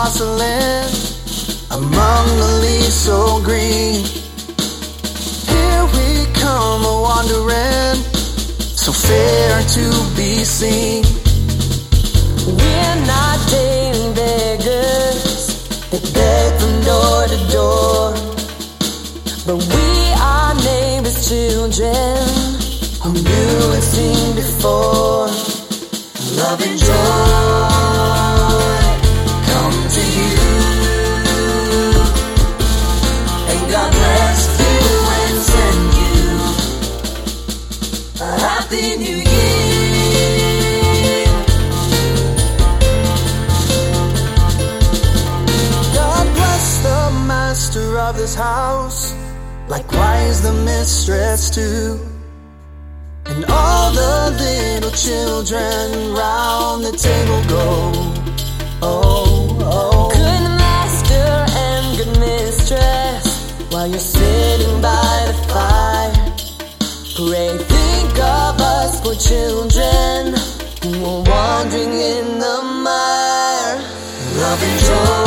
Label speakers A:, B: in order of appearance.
A: porcelain among the leaves so green. Here we come a-wandering, so fair to be seen.
B: We're not daily beggars that beg from door to door, but we are neighbors' children who knew and seen before. Love and joy come to you, and God bless you and send you a happy new year.
A: God bless the master of this house, likewise the mistress too, and all the little children round the table go. Oh, oh.
B: Good master and good mistress, while you're sitting by the fire, pray, think of us poor children who are wandering in the mire. Love and joy